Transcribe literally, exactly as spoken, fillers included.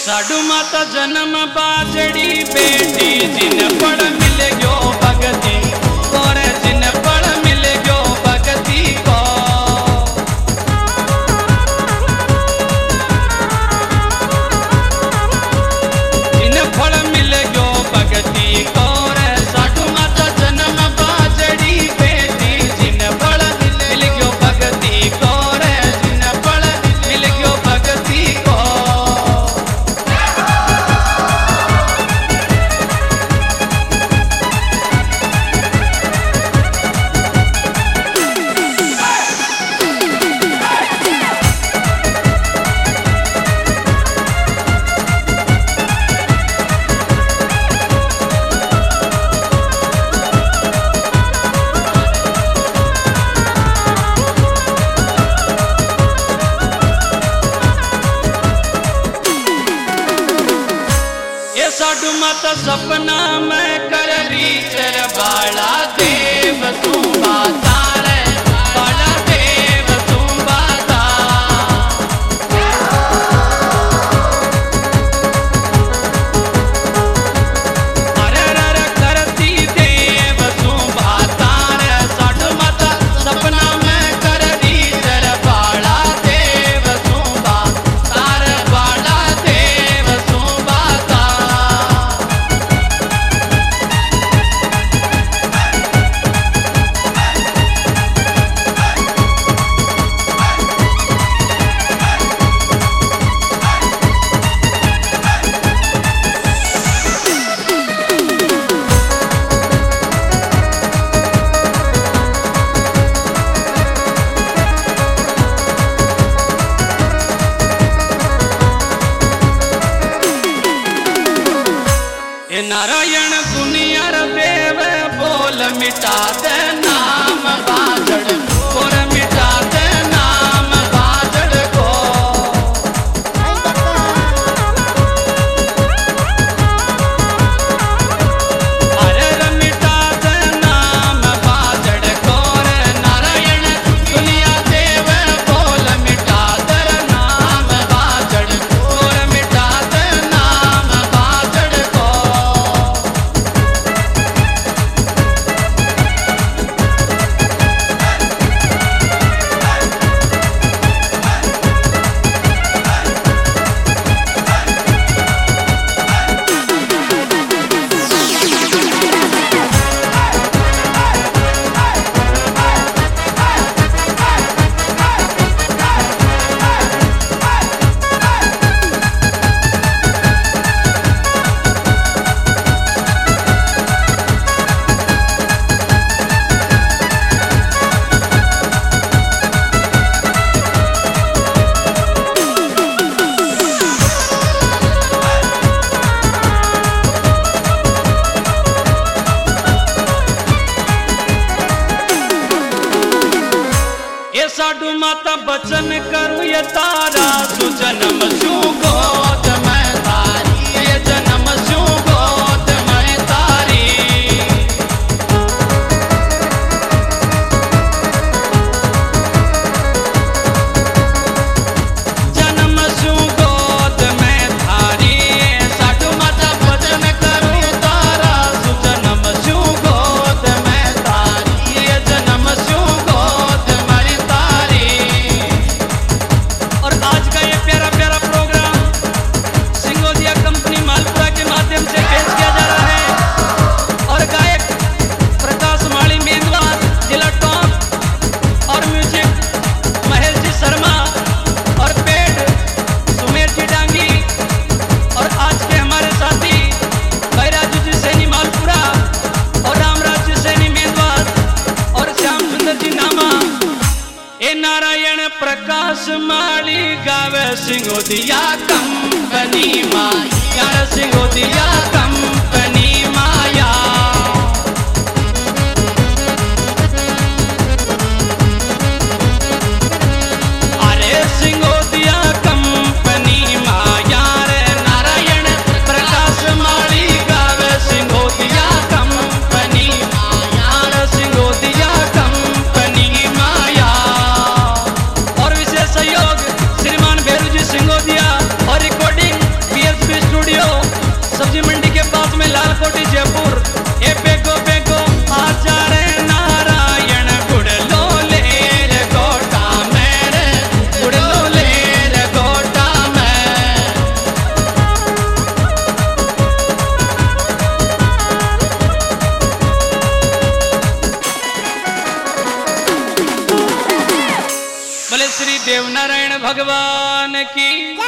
साडू माता जन्म बाजड़ी बेटी जिन पढ़ मिल गयो भगती और जिन पढ़ मिल गयो भगती को जिन पढ़ मिल गयो भगती को साडू माता जन्म बाजड़ी बेटी जिन पढ़ मिल गयो भगती को जिन पढ़ मिल गयो भगती को साडू माता सपना में कर री चर बाला देव तू बाता रे बाला देव तू बाता अरे रे करती देव तू बाता रे साडू माता सपना में कर री चर बाला देव तू बाता रे बाला देव तू बाता नारायण दुनिया देव बोल मिटा दे नाम बाजड़ और मिटा दे नाम बाजड़ को अरे मिटा दे नाम बाजड़ को नारायण दुनिया देव बोल मिटा दे नाम बाजड़ और मिटा दे नाम बाजड़ को साडू माता बचन करूं ये तारा सु जन्म सु गोद में तारी ये जन्म सु गोद में तारी जन्म सु गोद में तारी साडू माता बचन करूं तारा सु जन्म सु गोद में तारी ये जन्म सु गोद में तारी। और आज का ये प्यारा प्यारा प्रोग्राम सिंगोदिया कंपनी मालपुरा के माध्यम से पेश किया जा रहा है और गायक प्रकाश माली मेंदवार जिला टॉप और म्यूजिक महेश जी शर्मा और पेड सुमेर जी डांगी और आज के हमारे साथी बैराजू जी सैनी मालपुरा और रामराज जी सैनी मेंदवार और श्याम सुंदर जी नामा ए नारायण प्रकाश माली गावे सिंगोदिया कंपनी माया सिंगोदिया कंपनी माया अरे सिंगोदिया कंपनी माया रे नारायण प्रकाश माली गावे सिंगोदिया कंपनी माया रे सिंगोदिया कंपनी माया और विशेष सहयोग श्रीमान भेरू जी सिंगोदिया और रिकॉर्डिंग पी एस भगवान की।